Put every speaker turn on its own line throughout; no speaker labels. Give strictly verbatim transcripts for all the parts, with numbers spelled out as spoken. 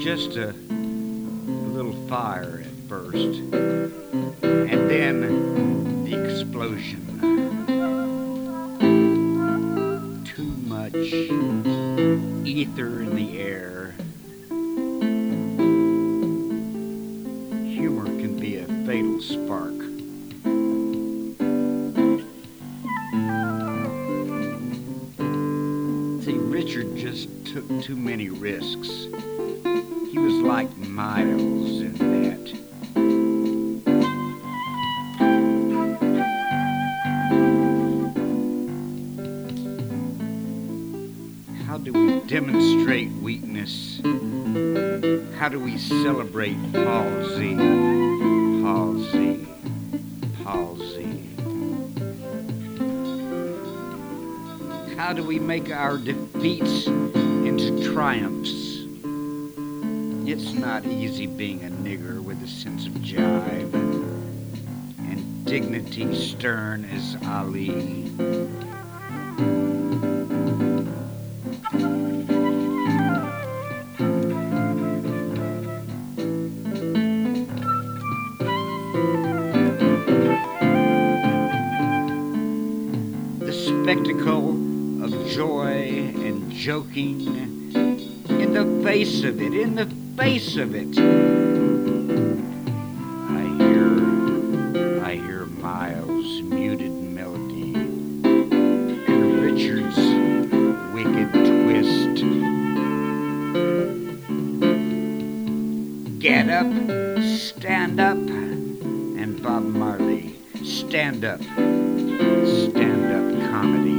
just a little fire at first, and then the explosion. Too much ether in the air. Humor can be a fatal spark. See, Richard just took too many risks. He was like Miles in that. How do we demonstrate weakness? How do we celebrate palsy? Palsy. Palsy. How do we make our defeats into triumphs? It's not easy being a nigger with a sense of jive and dignity stern as Ali. The spectacle of joy and joking in the face of it, in the face of it. I hear, I hear Miles' muted melody and Richard's wicked twist. Get up, stand up, and Bob Marley, stand up, stand up comedy.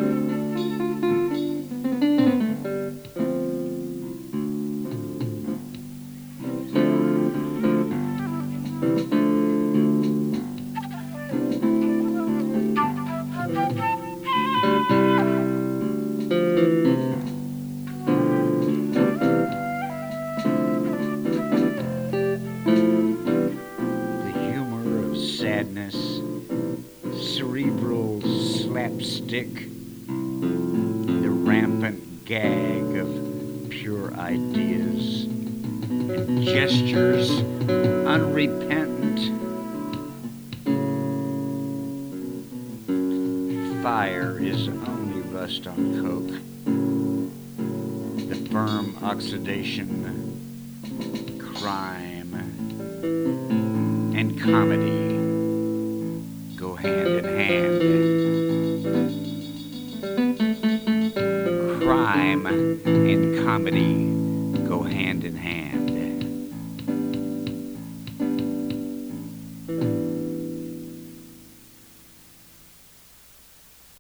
Sadness, cerebral slapstick, the rampant gag of pure ideas, and gestures unrepentant. Fire is only rust on coke. The firm oxidation, crime, and comedy go hand in hand. Crime and comedy go hand in hand.